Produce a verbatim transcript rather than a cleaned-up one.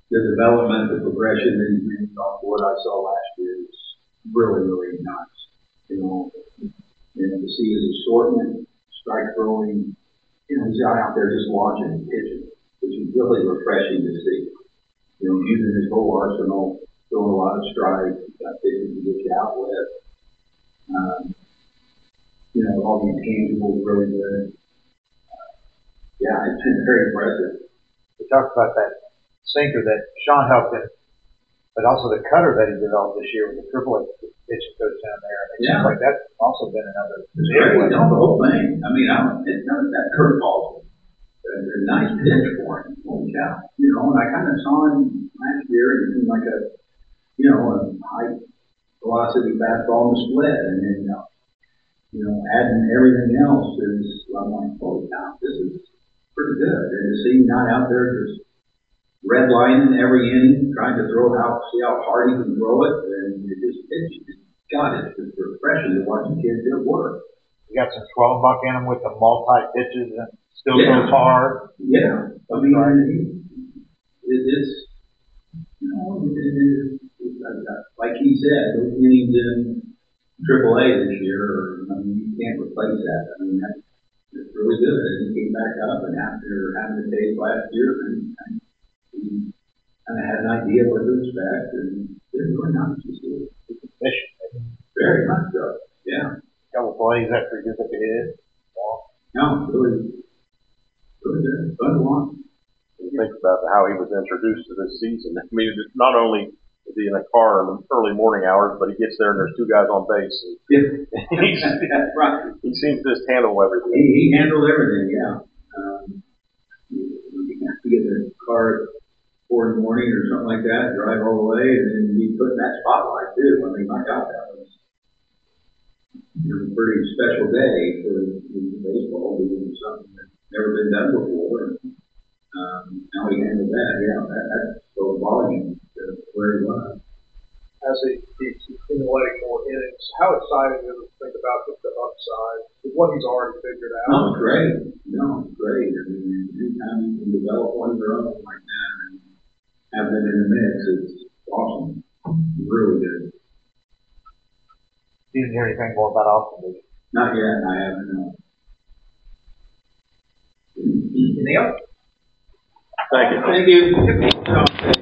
the development, the progression that he's made off what I saw last year is really, really nice. You know, and to see his assortment, strike throwing, you know, he's out there just launching and pitching, which is really refreshing to see. You know, using his whole arsenal, throwing a lot of strikes, got pitching to get you out with. Um, you know, all the intangibles really good. Uh, yeah, it's been very impressive. We talked about that sinker that Sean helped him, but also the cutter that he developed this year with the triple A pitching coach down there. It Yeah. seems like that's also been another. It's great. No, the whole thing. I mean, I don't, it's not that curveball. A nice pitch for him. Holy cow. You know, and I kind of saw him last year and it seemed like a, you know, a high velocity fastball in the split. And then, uh, you know, adding everything else is, I'm like, holy cow, this is pretty good. And to see him not out there just redlining every inning, trying to throw out, see how hard he can throw it. And it just, it's, God, it's just refreshing to watch the kids do work. You got some twelve buck in him with the multi pitches and still Yeah. goes hard. Yeah. I mean, it, it is, you know, it, it, it, like he said, those innings in triple A this year, I mean, you can't replace that. I mean, that's, that's really good. And he came back up and after having the days last year, and, and he kind of had an idea what to expect, and they're really nice to see. Very much so. Yeah. Couple plays after he gets up ahead. No, really, really good. Fun to watch. Think about how he was introduced to this season. I mean, not only is he in a car in the early morning hours, but he gets there and there's two guys on base. Yeah. He's, That's right. he seems to just handle everything. He, he handled everything, yeah. Um, you, you have to get in the car at four in the morning or something like that, drive all the way, and then be put in that spotlight too. I mean, my God, that was you know, a pretty special day for the baseball, doing something that's never been done before. And, um, how he handled that, yeah, that, that's so volume to where he was. As he keeps accumulating more innings, how exciting is it to think about just the upside with what he's already figured out? No, it's great. No, it's great. I mean, anytime you can develop one of your own like that and have them in the mix, it's awesome. Really good. You didn't hear anything more about Austin, did you? Not yet. I haven't. No. Anything else? Thank you. Thank you.